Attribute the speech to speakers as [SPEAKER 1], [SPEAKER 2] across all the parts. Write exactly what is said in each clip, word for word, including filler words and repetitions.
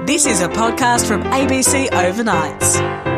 [SPEAKER 1] This is a podcast from A B C Overnights.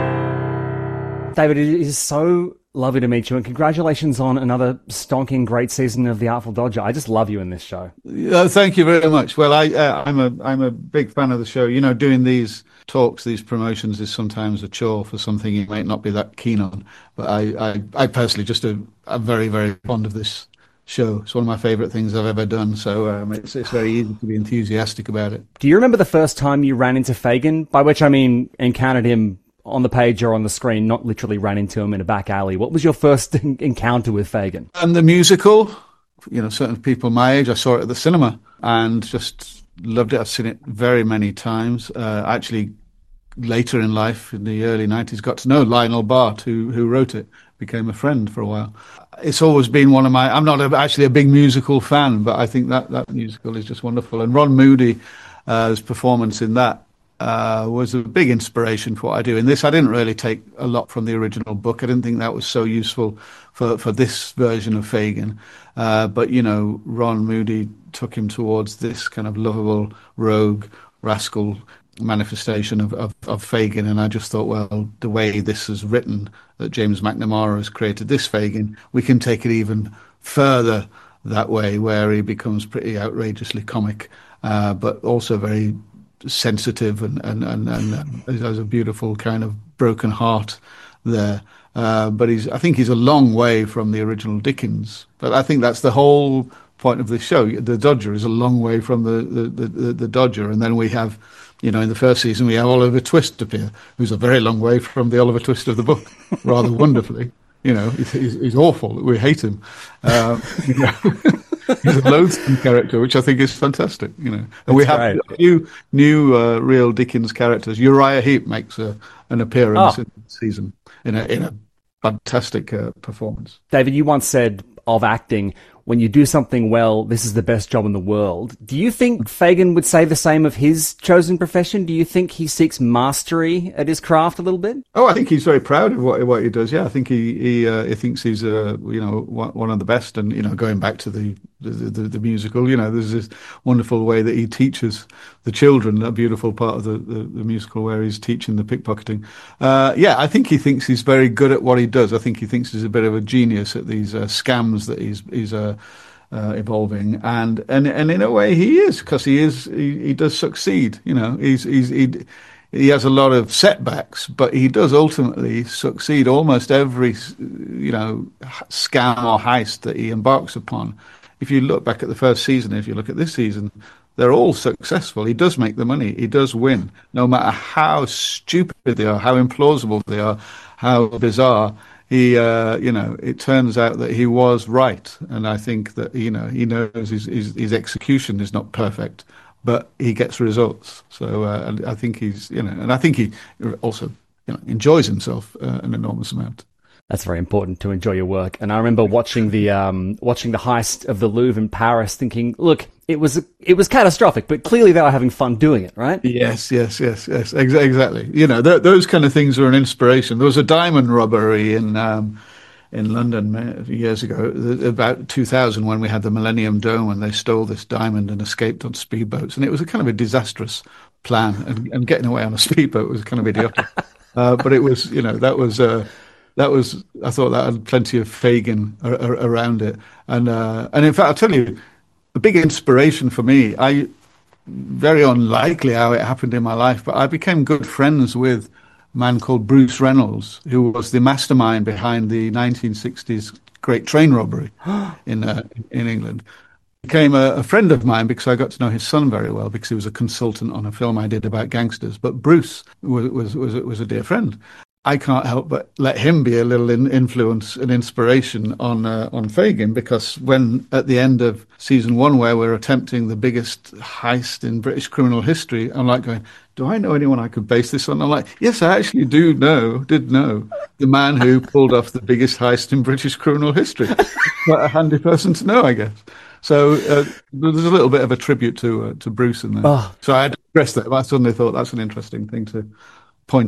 [SPEAKER 2] David, it is so lovely to meet you, and congratulations on another stonking great season of The Artful Dodger. I just love you in this show.
[SPEAKER 3] Uh, thank you very much. Well, I, uh, I'm a I'm a big fan of the show. You know, doing these talks, these promotions is sometimes a chore for something you might not be that keen on. But I, I, I personally just am very, very fond of this show. It's one of my favourite things I've ever done. So um, it's, it's very easy to be enthusiastic about it.
[SPEAKER 2] Do you remember the first time you ran into Fagin? By which I mean encountered him on the page or on the screen, not literally ran into him in a back alley. What was your first encounter with Fagin?
[SPEAKER 3] And the musical, you know, certain people my age, I saw it at the cinema and just loved it. I've seen it very many times. Uh, actually, later in life, in the early nineties, got to know Lionel Bart, who who wrote it, became a friend for a while. It's always been one of my, I'm not a, actually a big musical fan, but I think that, that musical is just wonderful. And Ron Moody, uh, his performance in that, Uh, was a big inspiration for what I do. In this, I didn't really take a lot from the original book. I didn't think that was so useful for, for this version of Fagin. Uh, but, you know, Ron Moody took him towards this kind of lovable, rogue, rascal manifestation of, of, of Fagin. And I just thought, well, the way this is written, that James McNamara has created this Fagin, we can take it even further that way, where he becomes pretty outrageously comic, uh, but also very sensitive and and and, and uh, has a beautiful kind of broken heart there. Uh, but he's, I think he's a long way from the original Dickens. But I think that's the whole point of this show. The Dodger is a long way from the the, the, the Dodger, and then we have, you know, in the first season we have Oliver Twist appear, who's a very long way from the Oliver Twist of the book, rather wonderfully. You know, he's, he's, he's awful. We hate him. Uh, you know. He's a loathsome character, which I think is fantastic, you know. And
[SPEAKER 2] That's
[SPEAKER 3] we have
[SPEAKER 2] great.
[SPEAKER 3] a few new uh, real Dickens characters. Uriah Heep makes a, an appearance
[SPEAKER 2] Oh.
[SPEAKER 3] in the season in a in a fantastic uh, performance.
[SPEAKER 2] David, you once said of acting, when you do something well, this is the best job in the world. Do you think Fagin would say the same of his chosen profession? Do you think he seeks mastery at his craft a little bit?
[SPEAKER 3] Oh, I think he's very proud of what what he does. Yeah, I think he he, uh, he thinks he's uh, you know one one of the best. And you know, going back to the the, the the musical, you know, there's this wonderful way that he teaches the children. A beautiful part of the, the, the musical where he's teaching the pickpocketing. Uh, yeah, I think he thinks he's very good at what he does. I think he thinks he's a bit of a genius at these uh, scams that he's he's uh, Uh, evolving, and, and and in a way he is, because he is he, he does succeed. You know, he's he's he, he has a lot of setbacks, but he does ultimately succeed. Almost every you know scam or heist that he embarks upon, if you look back at the first season, if you look at this season, they're all successful. He does make the money. He does win, no matter how stupid they are, how implausible they are, how bizarre. He, uh, you know, it turns out that he was right, and I think that you know he knows his his, his execution is not perfect, but he gets results. So uh, and I think he's, you know, and I think he also you know enjoys himself uh, an enormous amount.
[SPEAKER 2] That's very important, to enjoy your work. And I remember watching the um, watching the heist of the Louvre in Paris, thinking, look, it was it was catastrophic, but clearly they were having fun doing it, right?
[SPEAKER 3] Yes, yes, yes, yes, ex- exactly. You know, th- those kind of things are an inspiration. There was a diamond robbery in um, in London a few years ago, about two thousand, when we had the Millennium Dome, and they stole this diamond and escaped on speedboats, and it was a kind of a disastrous plan, and, and getting away on a speedboat was kind of idiotic. uh, but it was, you know, that was. Uh, That was, I thought that had plenty of Fagin ar- ar- around it. And uh, and in fact, I'll tell you, a big inspiration for me, I, very unlikely how it happened in my life, but I became good friends with a man called Bruce Reynolds, who was the mastermind behind the nineteen sixties great train robbery in uh, in England. He became a, a friend of mine because I got to know his son very well, because he was a consultant on a film I did about gangsters. But Bruce was was was, was a dear friend. I can't help but let him be a little in influence and inspiration on uh, on Fagin, because when at the end of season one, where we're attempting the biggest heist in British criminal history, I'm like going, do I know anyone I could base this on? I'm like, yes, I actually do know, did know the man who pulled off the biggest heist in British criminal history. Quite a handy person to know, I guess. So uh, there's a little bit of a tribute to uh, to Bruce in there.
[SPEAKER 2] Oh.
[SPEAKER 3] So I had to address that. I suddenly thought that's an interesting thing to point out.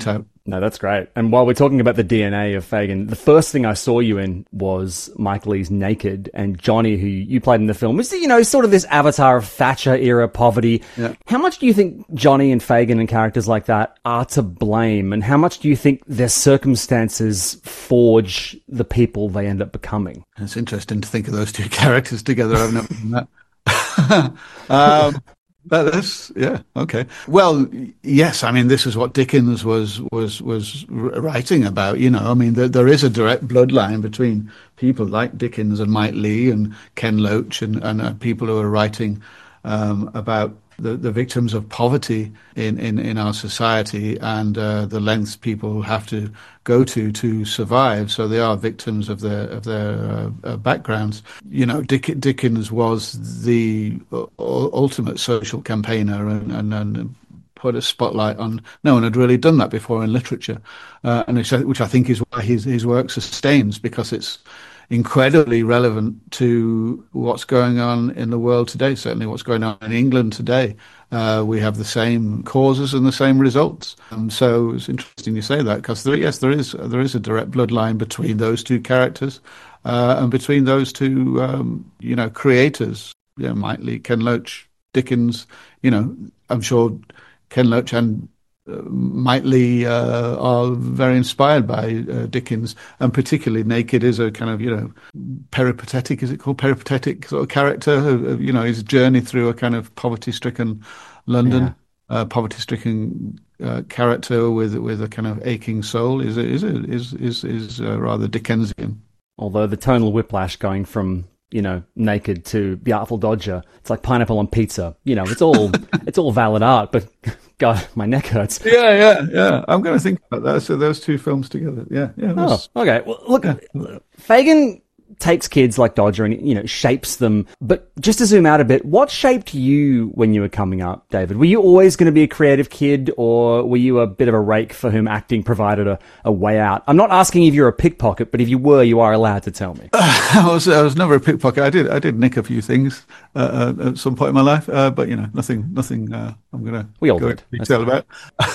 [SPEAKER 2] No, that's great. And while we're talking about the D N A of Fagin, the first thing I saw you in was Mike Leigh's Naked, and Johnny, who you played in the film, was, you know, sort of this avatar of Thatcher era poverty.
[SPEAKER 3] Yeah.
[SPEAKER 2] How much do you think Johnny and Fagin and characters like that are to blame? And how much do you think their circumstances forge the people they end up becoming?
[SPEAKER 3] It's interesting to think of those two characters together. I've never done that. um, But that's, yeah, okay. Well, yes, I mean, this is what Dickens was was was writing about, you know. I mean, there, there is a direct bloodline between people like Dickens and Mike Leigh and Ken Loach and, and uh, people who are writing um, about the, the victims of poverty in, in, in our society and uh, the lengths people have to go to to survive. So they are victims of their of their uh, uh, backgrounds. You know, Dick, Dickens was the uh, ultimate social campaigner and, and, and put a spotlight on. No one had really done that before in literature, uh, and which, which I think is why his his work sustains, because it's incredibly relevant to what's going on in the world today, certainly what's going on in England today. Uh, we have the same causes and the same results. Um, so it's interesting you say that, because there, yes, there is there is a direct bloodline between those two characters uh, and between those two, um, you know, creators. You know, Mike Leigh, Ken Loach, Dickens. You know, I'm sure Ken Loach and Uh, Mike Leigh uh, are very inspired by uh, Dickens, and particularly Naked is a kind of, you know, peripatetic, is it called, peripatetic sort of character, uh, you know, his journey through a kind of poverty-stricken London, yeah. uh, poverty-stricken uh, character with with a kind of aching soul is is is is is uh, rather Dickensian.
[SPEAKER 2] Although the tonal whiplash going from, you know, Naked to The Artful Dodger, it's like pineapple on pizza. You know, it's all it's all valid art, but God, my neck hurts.
[SPEAKER 3] Yeah, yeah, yeah. I'm going to think about that. So those two films together. Yeah, yeah.
[SPEAKER 2] Oh, okay. Well, look, yeah. Fagin takes kids like Dodger and, you know, shapes them. But just to zoom out a bit, what shaped you when you were coming up, David? Were you always going to be a creative kid, or were you a bit of a rake for whom acting provided a, a way out? I'm not asking if you're a pickpocket, but if you were, you are allowed to tell me.
[SPEAKER 3] Uh, I was I was never a pickpocket. I did I did nick a few things uh, uh, at some point in my life, uh, but you know, nothing nothing. Uh, I'm going to
[SPEAKER 2] we all
[SPEAKER 3] go
[SPEAKER 2] did.
[SPEAKER 3] into detail about.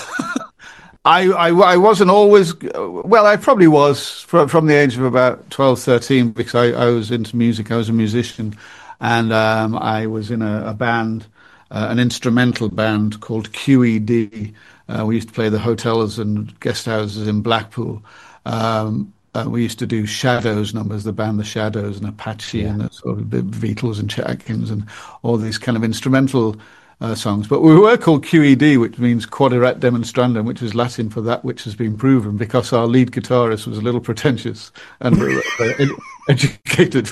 [SPEAKER 3] I, I, I wasn't always, well, I probably was from, from the age of about twelve, thirteen, because I, I was into music. I was a musician, and um, I was in a, a band, uh, an instrumental band called Q E D. Uh, we used to play the hotels and guest houses in Blackpool. Um, uh, we used to do Shadows numbers, the band The Shadows, and Apache, yeah. and the sort of the Beatles and Chet Atkins and all these kind of instrumental Uh, songs. But we were called Q E D, which means Quaderat Demonstrandum, which is Latin for that which has been proven, because our lead guitarist was a little pretentious and uh, ed- educated.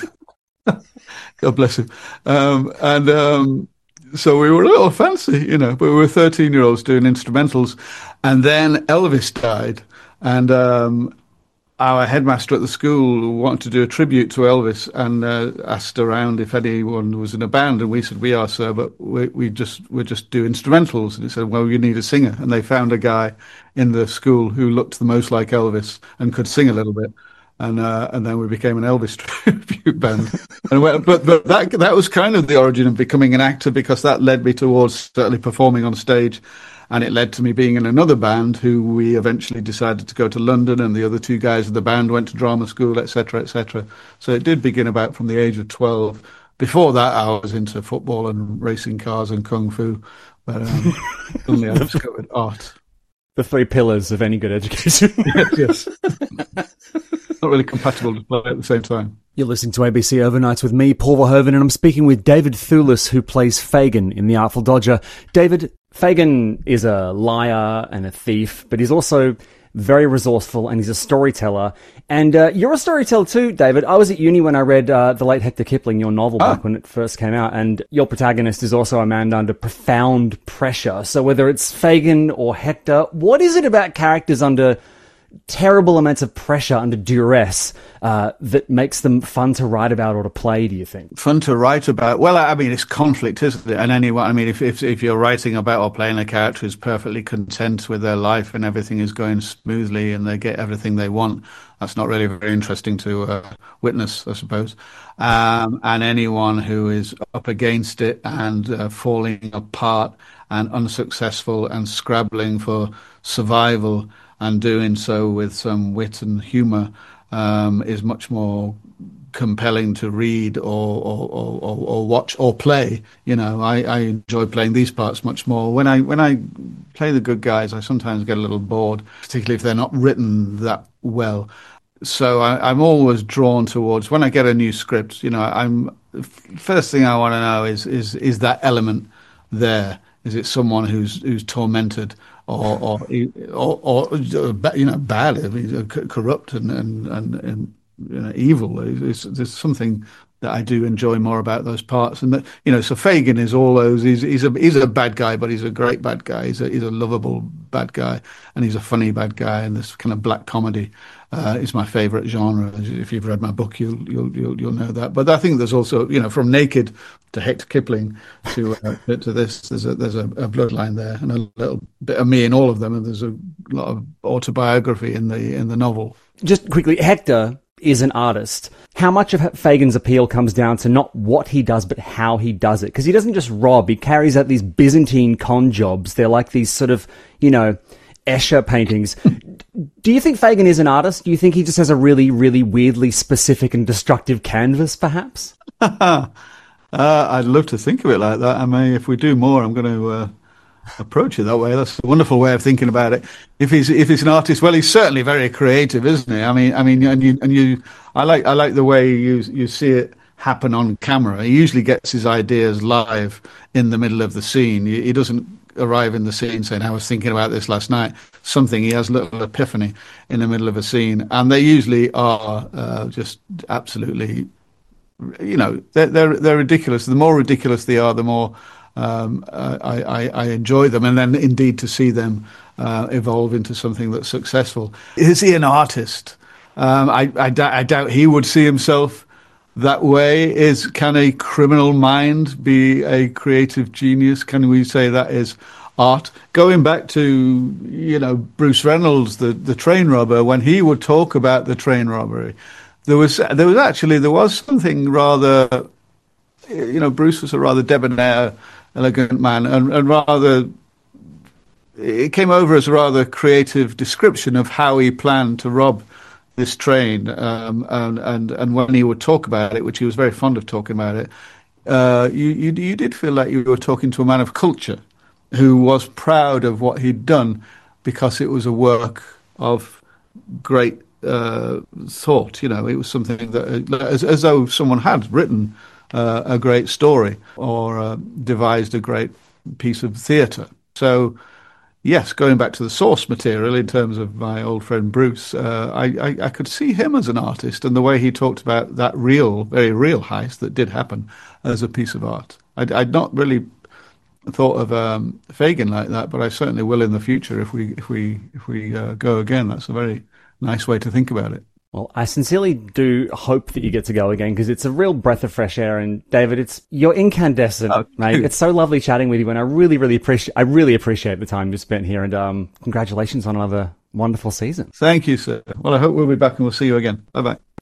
[SPEAKER 3] God bless him. Um, and um, so we were a little fancy, you know, but we were thirteen-year-olds doing instrumentals. And then Elvis died, and um, our headmaster at the school wanted to do a tribute to Elvis, and uh, asked around if anyone was in a band, and we said, we are, sir, but we, we just we just do instrumentals. And he said, well, you need a singer. And they found a guy in the school who looked the most like Elvis and could sing a little bit. And uh, and then we became an Elvis tribute band. And we, but but that that was kind of the origin of becoming an actor, because that led me towards certainly performing on stage. And it led to me being in another band, who we eventually decided to go to London, and the other two guys of the band went to drama school, et cetera, et cetera. So it did begin about from the age of twelve. Before that, I was into football and racing cars and kung fu. But um, suddenly I discovered art.
[SPEAKER 2] The three pillars of any good education.
[SPEAKER 3] yes, yes. Not really compatible to play at the same time.
[SPEAKER 2] You're listening to A B C Overnights with me, Paul Verhoeven, and I'm speaking with David Thewlis, who plays Fagin in The Artful Dodger. David, Fagin is a liar and a thief, but he's also very resourceful, and he's a storyteller. And uh, you're a storyteller too, David. I was at uni when I read uh, the late Hector Kipling, your novel, oh. back when it first came out, and your protagonist is also a man under profound pressure. So whether it's Fagin or Hector, what is it about characters under terrible amounts of pressure, under duress, uh, that makes them fun to write about or to play, do you think?
[SPEAKER 3] Fun to write about? Well, I mean, it's conflict, isn't it? And anyone, I mean, if, if, if you're writing about or playing a character who's perfectly content with their life and everything is going smoothly and they get everything they want, that's not really very interesting to uh, witness, I suppose. Um, and anyone who is up against it and uh, falling apart and unsuccessful and scrabbling for survival and doing so with some wit and humour um, is much more compelling to read or or, or, or or watch or play. You know, I, I enjoy playing these parts much more. When I when I play the good guys, I sometimes get a little bored, particularly if they're not written that well. So I, I'm always drawn towards, when I get a new script, you know, I'm first thing I want to know is is is that element there? Is it someone who's who's tormented or or or, or you know, bad, corrupt and and and, and you know, evil? It's, there's something that I do enjoy more about those parts, and that, you know, so Fagin is all those. He's he's a he's a bad guy, but he's a great bad guy. He's a he's a lovable bad guy, and he's a funny bad guy. And this kind of black comedy uh, is my favourite genre. If you've read my book, you'll you'll you'll you'll know that. But I think there's also, you know, from Naked to Hector Kipling to uh, to this, there's a there's a, a bloodline there, and a little bit of me in all of them, and there's a lot of autobiography in the in the novel.
[SPEAKER 2] Just quickly, Hector is an artist. How much of Fagin's appeal comes down to not what he does, but how he does it? Because he doesn't just rob, he carries out these Byzantine con jobs. They're like these sort of, you know, Escher paintings. Do you think Fagin is an artist? Do you think he just has a really, really weirdly specific and destructive canvas, perhaps?
[SPEAKER 3] uh, I'd love to think of it like that. I mean, if we do more, I'm going to uh, approach it that way. That's a wonderful way of thinking about it. If he's if he's an artist, well, he's certainly very creative, isn't he? I mean, I mean, and you and you, I like I like the way you you see it happen on camera. He usually gets his ideas live in the middle of the scene. He, he doesn't arrive in the scene saying, "I was thinking about this last night." Something, he has a little epiphany in the middle of a scene, and they usually are uh, just absolutely, you know, they're, they're they're ridiculous. The more ridiculous they are, the more um, uh, I, I, I enjoy them, and then indeed to see them uh, evolve into something that's successful. Is he an artist? Um, I, I, d- I doubt he would see himself that way. Is can a criminal mind be a creative genius? Can we say that is art? Going back to, you know, Bruce Reynolds, the, the train robber, when he would talk about the train robbery, there was there was actually there was something rather, you know, Bruce was a rather debonair, elegant man, and, and rather it came over as a rather creative description of how he planned to rob this train, um, and, and and when he would talk about it, which he was very fond of talking about it, uh, you, you you did feel like you were talking to a man of culture who was proud of what he'd done because it was a work of great uh, thought. You know, it was something that, as, as though someone had written uh, a great story or uh, devised a great piece of theatre. So, yes, going back to the source material in terms of my old friend Bruce, uh, I, I, I could see him as an artist, and the way he talked about that real, very real heist that did happen as a piece of art. I'd, I'd not really thought of um, Fagin like that, but I certainly will in the future if we if we if we uh, go again. That's a very nice way to think about it.
[SPEAKER 2] Well, I sincerely do hope that you get to go again, because it's a real breath of fresh air. And David, it's you're incandescent, oh, mate. It's so lovely chatting with you, and I really, really appreciate I really appreciate the time you spent here. And um, congratulations on another wonderful season.
[SPEAKER 3] Thank you, sir. Well, I hope we'll be back and we'll see you again. Bye bye.